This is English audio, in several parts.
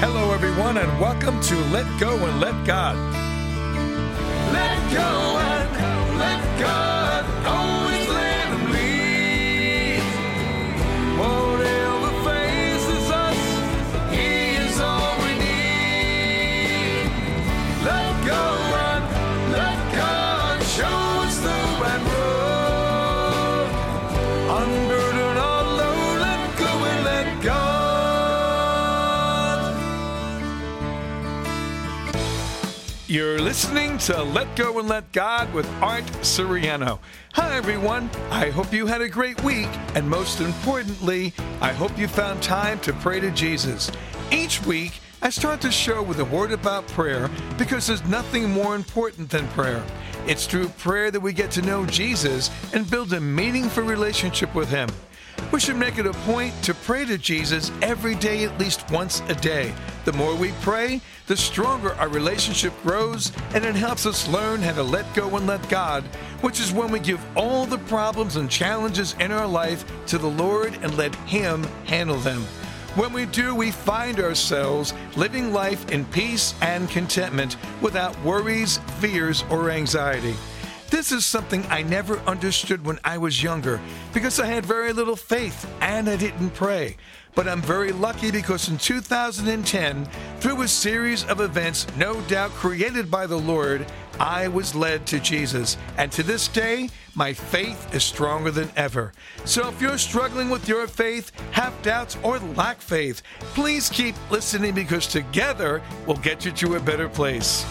Hello, everyone, and welcome to Let Go and Let God. Let go and let God, always let Him lead. Whatever faces us, He is all we need. Let go and let God show us the right road. Unburden our load, let go and let God. You're listening to Let Go and Let God with Art Siriano. Hi, everyone. I hope you had a great week, and most importantly, I hope you found time to pray to Jesus. Each week, I start the show with a word about prayer because there's nothing more important than prayer. It's through prayer that we get to know Jesus and build a meaningful relationship with Him. We should make it a point to pray to Jesus every day, at least once a day. The more we pray, the stronger our relationship grows, and it helps us learn how to let go and let God, which is when we give all the problems and challenges in our life to the Lord and let Him handle them. When we do, we find ourselves living life in peace and contentment without worries, fears, or anxiety. This is something I never understood when I was younger because I had very little faith and I didn't pray. But I'm very lucky because in 2010, through a series of events no doubt created by the Lord, I was led to Jesus. And to this day, my faith is stronger than ever. So if you're struggling with your faith, have doubts, or lack faith, please keep listening because together we'll get you to a better place.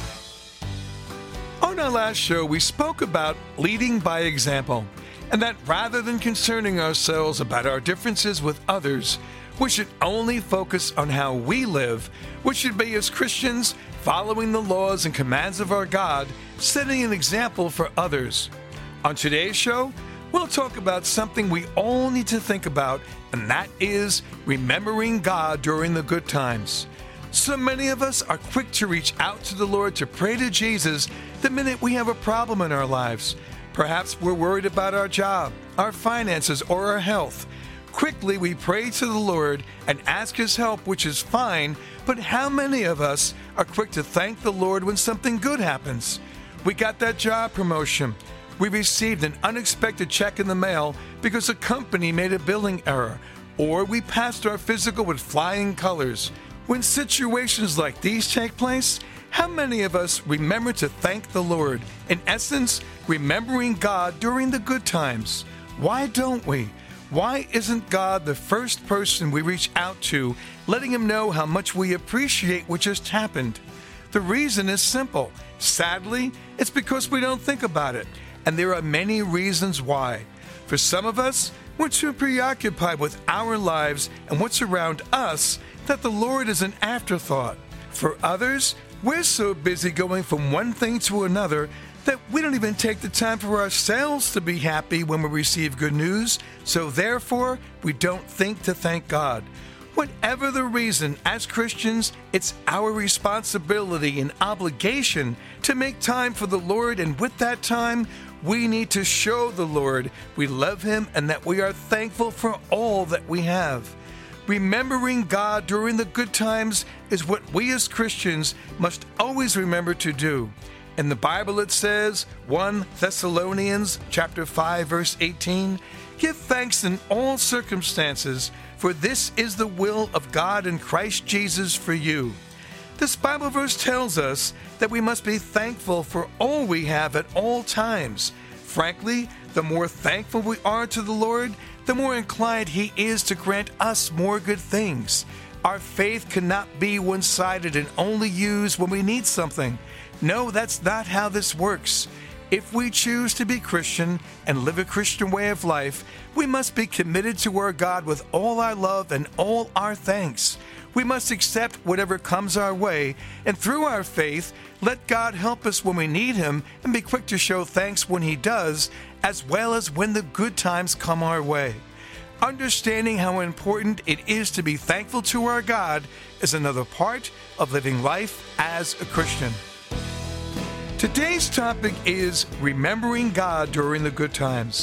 On our last show, we spoke about leading by example, and that rather than concerning ourselves about our differences with others, we should only focus on how we live, which should be as Christians, following the laws and commands of our God, setting an example for others. On today's show, we'll talk about something we all need to think about, and that is remembering God during the good times. So many of us are quick to reach out to the Lord to pray to Jesus the minute we have a problem in our lives. Perhaps we're worried about our job, our finances, or our health. Quickly we pray to the Lord and ask His help, which is fine, but how many of us are quick to thank the Lord when something good happens? We got that job promotion. We received an unexpected check in the mail because a company made a billing error. Or we passed our physical with flying colors. When situations like these take place, how many of us remember to thank the Lord? In essence, remembering God during the good times. Why don't we? Why isn't God the first person we reach out to, letting Him know how much we appreciate what just happened? The reason is simple. Sadly, it's because we don't think about it. And there are many reasons why. For some of us, we're too preoccupied with our lives and what's around us that the Lord is an afterthought. For others, we're so busy going from one thing to another that we don't even take the time for ourselves to be happy when we receive good news, so therefore, we don't think to thank God. Whatever the reason, as Christians, it's our responsibility and obligation to make time for the Lord, and with that time, we need to show the Lord we love Him and that we are thankful for all that we have. Remembering God during the good times is what we as Christians must always remember to do. In the Bible it says, 1 Thessalonians chapter 5, verse 18, "Give thanks in all circumstances, for this is the will of God in Christ Jesus for you." This Bible verse tells us that we must be thankful for all we have at all times. Frankly, the more thankful we are to the Lord, the more inclined He is to grant us more good things. Our faith cannot be one-sided and only used when we need something. No, that's not how this works. If we choose to be Christian and live a Christian way of life, we must be committed to our God with all our love and all our thanks. We must accept whatever comes our way, and through our faith, let God help us when we need Him and be quick to show thanks when He does, as well as when the good times come our way. Understanding how important it is to be thankful to our God is another part of living life as a Christian. Today's topic is remembering God during the good times.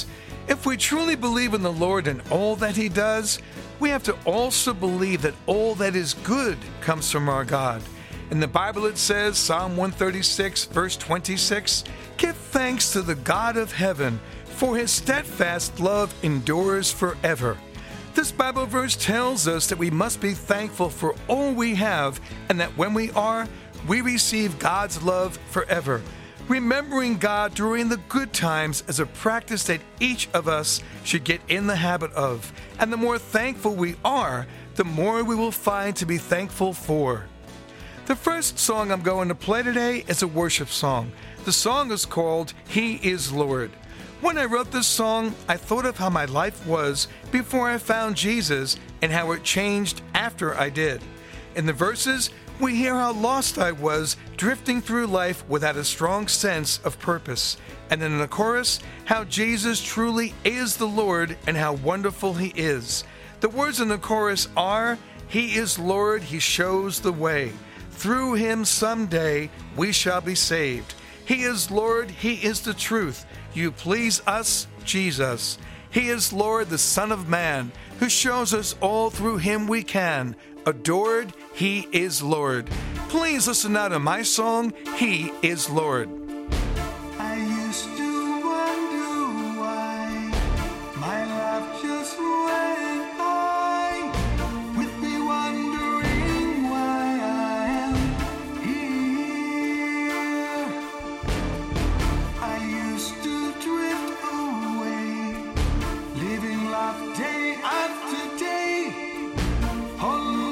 If we truly believe in the Lord and all that He does, we have to also believe that all that is good comes from our God. In the Bible it says, Psalm 136, verse 26, "Give thanks to the God of heaven, for His steadfast love endures forever." This Bible verse tells us that we must be thankful for all we have, and that when we are, we receive God's love forever. Remembering God during the good times is a practice that each of us should get in the habit of. And the more thankful we are, the more we will find to be thankful for. The first song I'm going to play today is a worship song. The song is called "He is Lord." When I wrote this song, I thought of how my life was before I found Jesus and how it changed after I did. In the verses, we hear how lost I was, drifting through life without a strong sense of purpose. And then in the chorus, how Jesus truly is the Lord and how wonderful He is. The words in the chorus are, "He is Lord, He shows the way. Through Him someday we shall be saved. He is Lord, He is the truth. You please us, Jesus. He is Lord, the Son of Man, who shows us all through Him we can. Adored, He is Lord." Please listen now to my song, "He is Lord." I used to wonder why my life just went high, with me wondering why I am here. I used to drift away, living life day after day,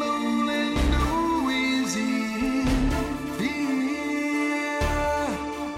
alone and no easy fear.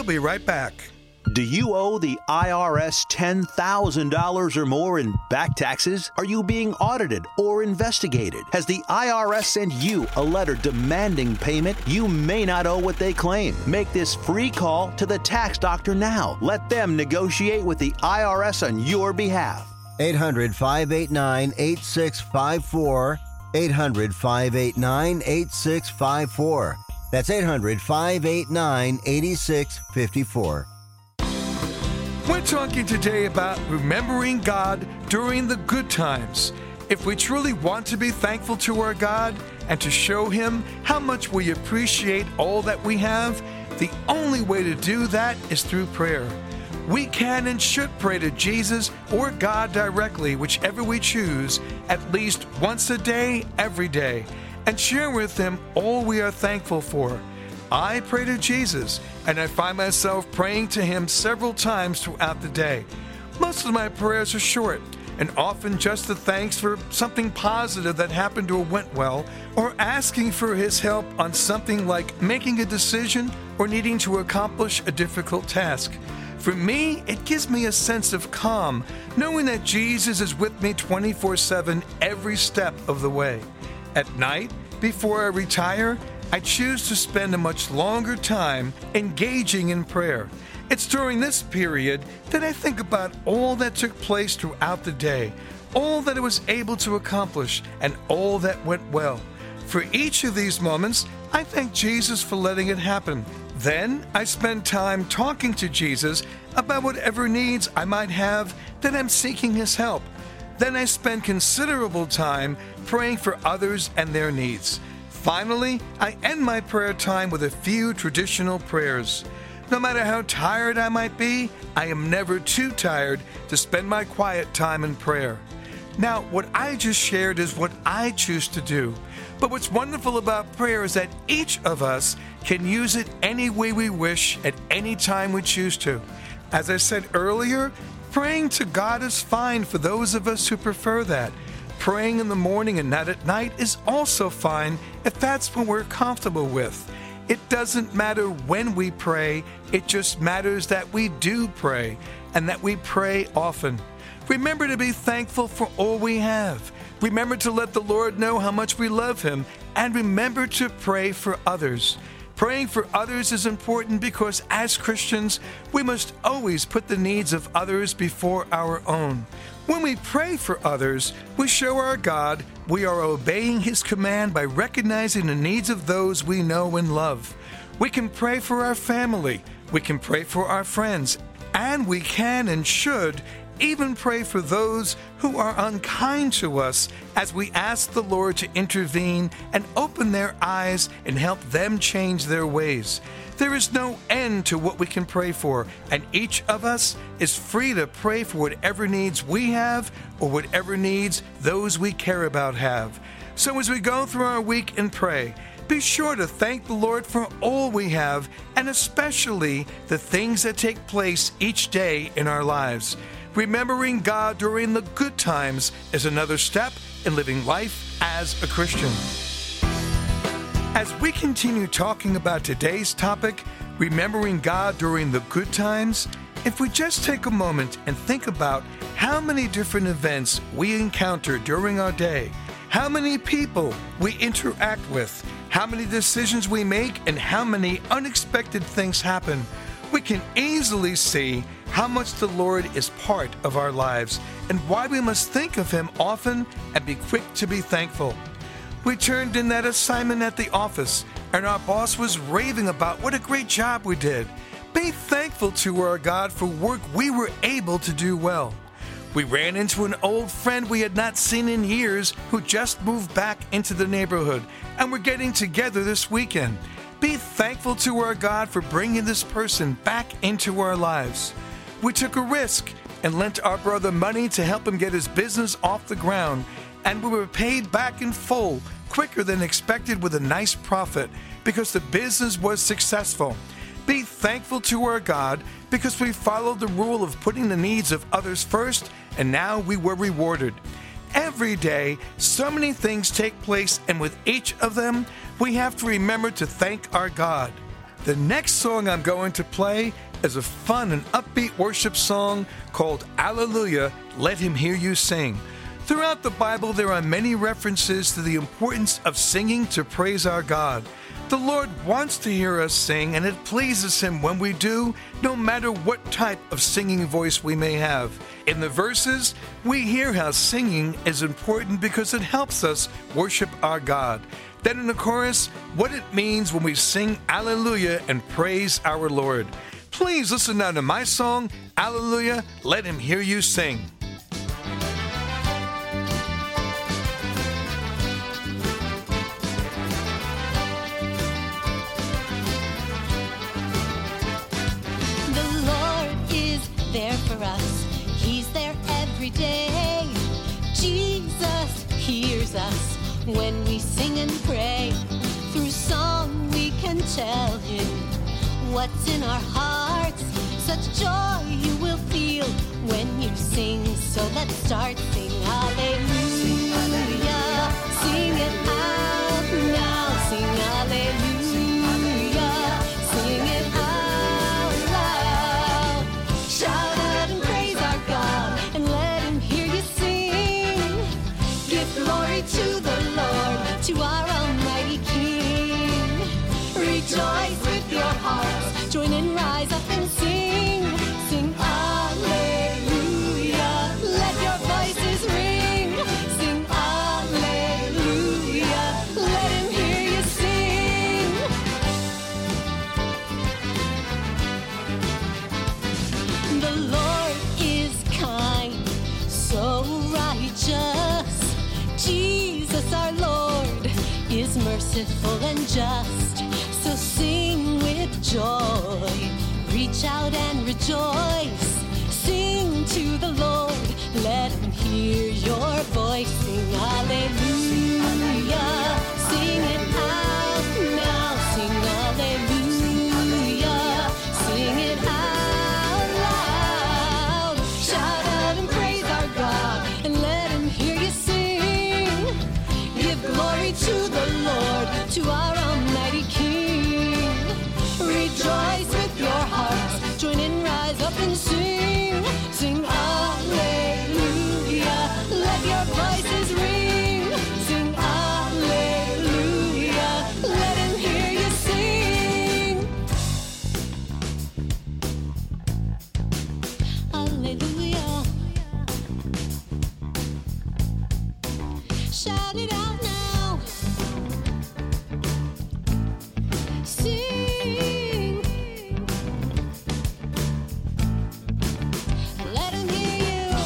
We'll be right back. Do you owe the IRS $10,000 or more in back taxes? Are you being audited or investigated? Has the IRS sent you a letter demanding payment? You may not owe what they claim. Make this free call to the tax doctor now. Let them negotiate with the IRS on your behalf. 800-589-8654. 800-589-8654. That's 800-589-8654. We're talking today about remembering God during the good times. If we truly want to be thankful to our God and to show Him how much we appreciate all that we have, the only way to do that is through prayer. We can and should pray to Jesus or God directly, whichever we choose, at least once a day, every day, and share with Him all we are thankful for. I pray to Jesus, and I find myself praying to Him several times throughout the day. Most of my prayers are short, and often just the thanks for something positive that happened or went well, or asking for His help on something like making a decision or needing to accomplish a difficult task. For me, it gives me a sense of calm, knowing that Jesus is with me 24/7 every step of the way. At night, before I retire, I choose to spend a much longer time engaging in prayer. It's during this period that I think about all that took place throughout the day, all that I was able to accomplish, and all that went well. For each of these moments, I thank Jesus for letting it happen. Then I spend time talking to Jesus about whatever needs I might have that I'm seeking His help. Then I spend considerable time praying for others and their needs. Finally, I end my prayer time with a few traditional prayers. No matter how tired I might be, I am never too tired to spend my quiet time in prayer. Now, what I just shared is what I choose to do. But what's wonderful about prayer is that each of us can use it any way we wish at any time we choose to. As I said earlier, praying to God is fine for those of us who prefer that. Praying in the morning and not at night is also fine if that's what we're comfortable with. It doesn't matter when we pray, it just matters that we do pray, and that we pray often. Remember to be thankful for all we have. Remember to let the Lord know how much we love Him, and remember to pray for others. Praying for others is important because as Christians, we must always put the needs of others before our own. When we pray for others, we show our God we are obeying His command by recognizing the needs of those we know and love. We can pray for our family, we can pray for our friends, and we can and should even pray for those who are unkind to us as we ask the Lord to intervene and open their eyes and help them change their ways. There is no end to what we can pray for, and each of us is free to pray for whatever needs we have or whatever needs those we care about have. So as we go through our week and pray, be sure to thank the Lord for all we have, and especially the things that take place each day in our lives. Remembering God during the good times is another step in living life as a Christian. As we continue talking about today's topic, remembering God during the good times, if we just take a moment and think about how many different events we encounter during our day, how many people we interact with, how many decisions we make, and how many unexpected things happen, we can easily see how much the Lord is part of our lives and why we must think of Him often and be quick to be thankful. We turned in that assignment at the office, and our boss was raving about what a great job we did. Be thankful to our God for work we were able to do well. We ran into an old friend we had not seen in years who just moved back into the neighborhood, and we're getting together this weekend. Be thankful to our God for bringing this person back into our lives. We took a risk and lent our brother money to help him get his business off the ground, and we were paid back in full quicker than expected with a nice profit because the business was successful. Be thankful to our God because we followed the rule of putting the needs of others first, and now we were rewarded. Every day, so many things take place, and with each of them, we have to remember to thank our God. The next song I'm going to play is a fun and upbeat worship song called Alleluia, Let Him Hear You Sing. Throughout the Bible, there are many references to the importance of singing to praise our God. The Lord wants to hear us sing, and it pleases Him when we do, no matter what type of singing voice we may have. In the verses, we hear how singing is important because it helps us worship our God. Then in the chorus, what it means when we sing Alleluia and praise our Lord. Please listen now to my song, Alleluia, Let Him Hear You Sing. The Lord is there for us. He's there every day. Jesus hears us when we sing and pray. Through song we can tell Him what's in our hearts. Such joy you will feel when you sing. So let's start. Sing hallelujah. Sing it out now. Sing hallelujah. Sing it out loud. Shout out and praise our God and let Him hear you sing. Give glory to the Lord, to our Almighty King. Rejoice with your hearts, join in, rise up and sing. Sing Alleluia, let your voices ring. Sing Alleluia, let Him hear you sing. The Lord is kind, so righteous. Jesus our Lord is merciful and just. So sing with joy, reach out and rejoice. Sing to the Lord, let Him hear your voice. Sing hallelujah, sing it out now. Sing hallelujah, sing it out loud. Shout out and praise our God and let Him hear you sing. Give glory to the Lord, to our Almighty King. Rejoice with your hearts, join in, rise up and sing. Sing Alleluia, let your voices ring. Sing Alleluia, let Him hear you sing. Alleluia. Shout it out now. Sing. Let Him hear you.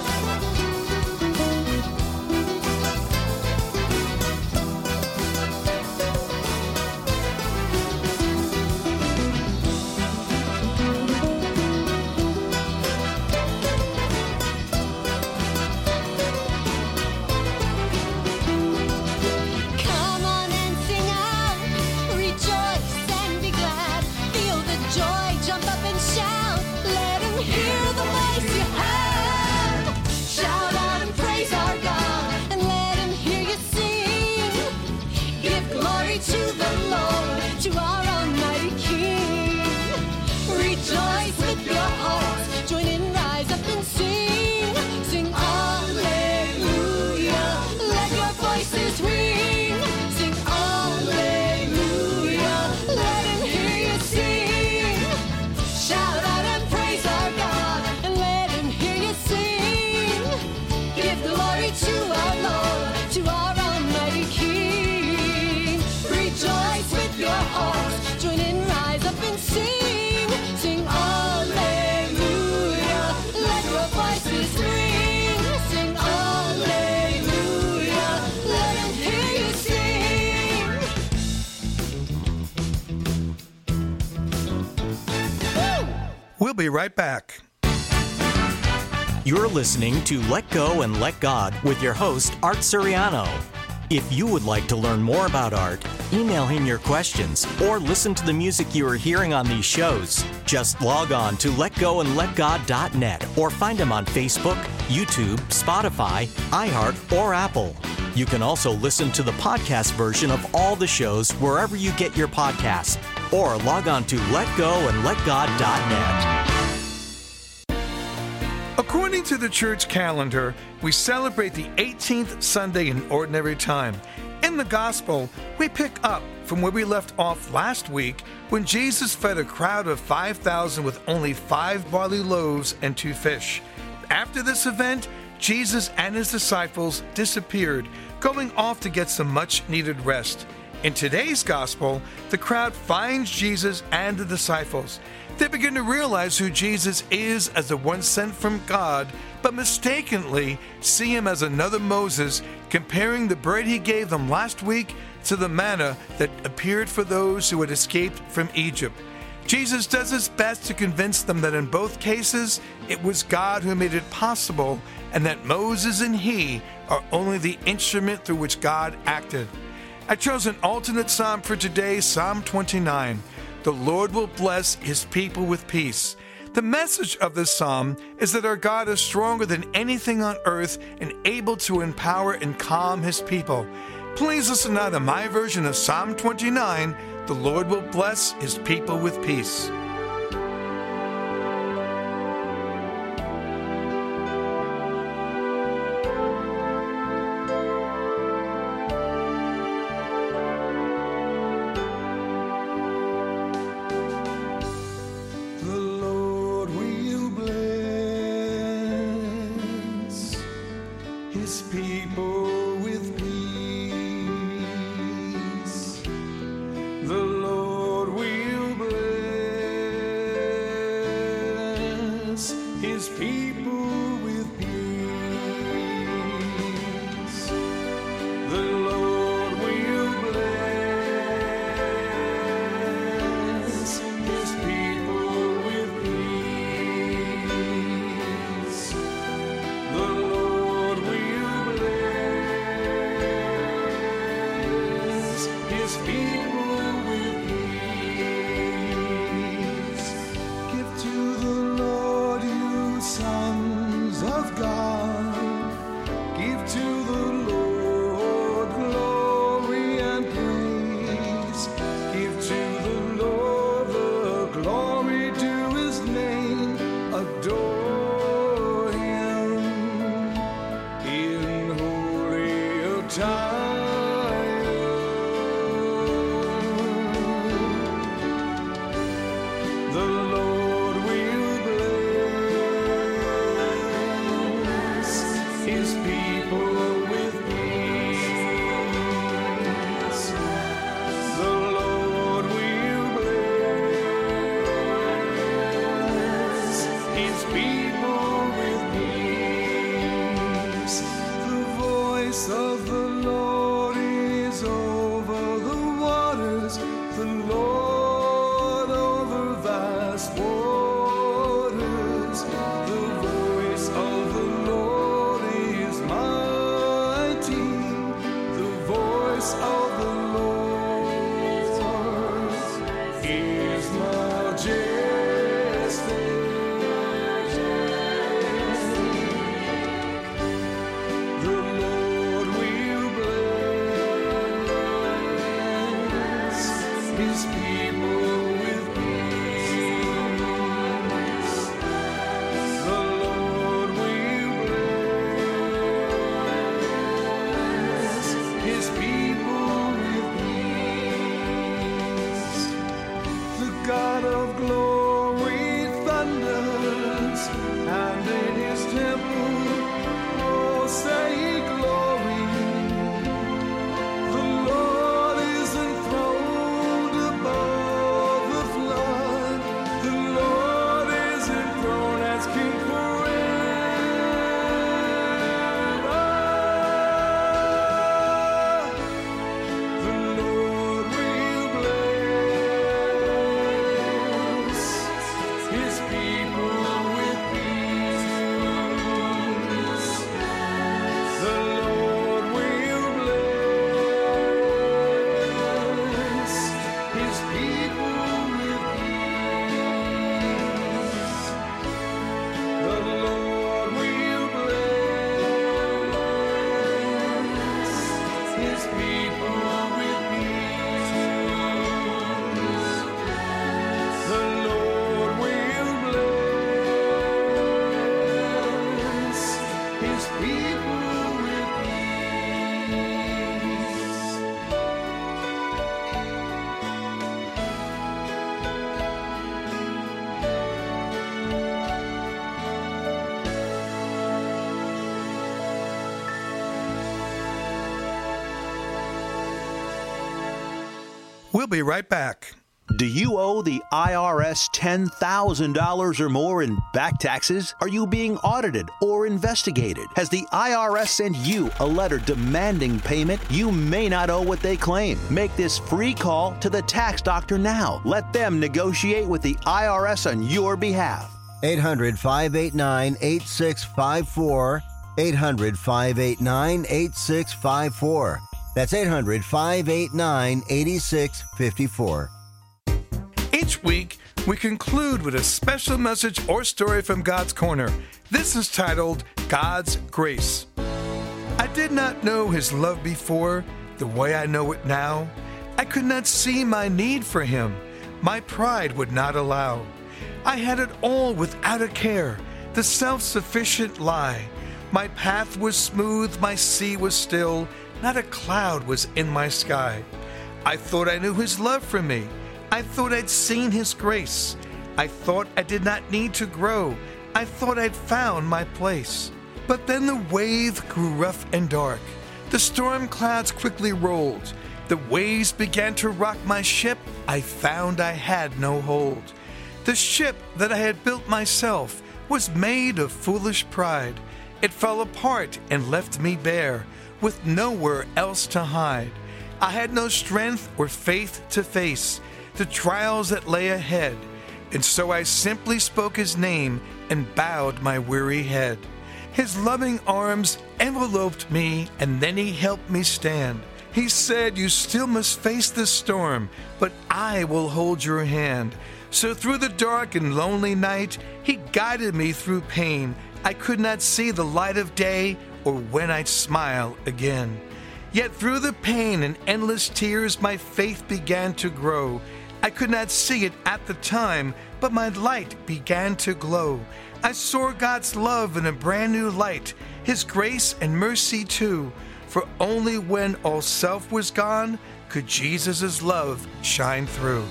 Come on and sing out, rejoice and be glad. Feel the joy, jump up and shout. Let Him hear the voice you have. Shout out and praise our God and let Him hear you sing. Give glory to the Lord, to our Almighty King. Rejoice with your hearts, join in, rise up and sing. Sing Alleluia, let your voices ring. Sing Alleluia, let Him hear you sing. Shout out and praise our God and let Him hear you sing. Give glory to our Lord, to our Almighty King. Rejoice with your hearts, join in, rise up and sing. Sing Alleluia, let your voices ring. Sing Alleluia, let Him hear you sing. We'll be right back. You're listening to Let Go and Let God with your host, Art Suriano. If you would like to learn more about Art, email him your questions, or listen to the music you are hearing on these shows. Just log on to letgoandletgod.net or find him on Facebook, YouTube, Spotify, iHeart, or Apple. You can also listen to the podcast version of all the shows wherever you get your podcasts. or log on to letgoandletgod.net. According to the church calendar, we celebrate the 18th Sunday in Ordinary Time. In the Gospel, we pick up from where we left off last week when Jesus fed a crowd of 5,000 with only 5 barley loaves and 2 fish. After this event, Jesus and his disciples disappeared, going off to get some much-needed rest. In today's Gospel, the crowd finds Jesus and the disciples. They begin to realize who Jesus is as the one sent from God, but mistakenly see him as another Moses, comparing the bread he gave them last week to the manna that appeared for those who had escaped from Egypt. Jesus does his best to convince them that in both cases, it was God who made it possible, and that Moses and he are only the instrument through which God acted. I chose an alternate psalm for today, Psalm 29. The Lord will bless his people with peace. The message of this psalm is that our God is stronger than anything on earth and able to empower and calm his people. Please listen now to my version of Psalm 29. The Lord will bless his people with peace. His people with peace. The Lord will bless his people with peace. The Lord will bless his people with peace. The Lord will bless his people with peace. Give to the Lord, you sons of God. Give to the Lord glory and praise. Give to the Lord the glory due his name. Adore him in holy attire. The Lord will bless his people with peace. The Lord will bless his people with peace. The voice of the Lord is over the waters. The Lord over vast waters. The voice of the Lord is mighty. The voice of the Lord is majestic. The Lord will bless his people with peace. The Lord will bless his people with peace. The God of glory thunders, and in his temple, oh, say glory. The Lord is enthroned above the flood. The Lord is enthroned as King forever. The Lord will bless his people with peace. people with peace. We'll be right back. Do you owe the IRS $10,000 or more in back taxes? Are you being audited or investigated? Has the IRS sent you a letter demanding payment? You may not owe what they claim. Make this free call to the tax doctor now. Let them negotiate with the IRS on your behalf. 800-589-8654. 800-589-8654. That's 800-589-8654. Each week, we conclude with a special message or story from God's Corner. This is titled, God's Grace. I did not know His love before the way I know it now. I could not see my need for Him. My pride would not allow. I had it all without a care, the self-sufficient lie. My path was smooth, my sea was still, not a cloud was in my sky. I thought I knew His love for me. I thought I'd seen His grace. I thought I did not need to grow. I thought I'd found my place. But then the wave grew rough and dark. The storm clouds quickly rolled. The waves began to rock my ship. I found I had no hold. The ship that I had built myself was made of foolish pride. It fell apart and left me bare, with nowhere else to hide. I had no strength or faith to face the trials that lay ahead, and so I simply spoke His name and bowed my weary head. His loving arms enveloped me, and then He helped me stand. He said, "You still must face the storm, but I will hold your hand." So through the dark and lonely night, He guided me through pain. I could not see the light of day or when I'd smile again. Yet through the pain and endless tears, my faith began to grow. I could not see it at the time, but my light began to glow. I saw God's love in a brand new light, His grace and mercy too. For only when all self was gone could Jesus' love shine through.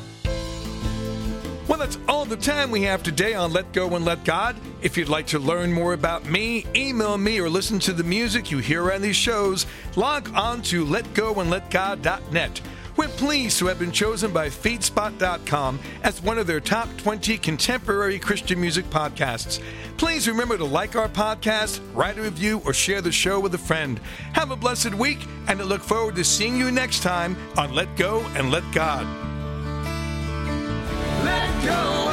Well, that's all the time we have today on Let Go and Let God. If you'd like to learn more about me, email me, or listen to the music you hear on these shows, log on to letgoandletgod.net. We're pleased to have been chosen by Feedspot.com as one of their top 20 contemporary Christian music podcasts. Please remember to like our podcast, write a review, or share the show with a friend. Have a blessed week, and I look forward to seeing you next time on Let Go and Let God. Let go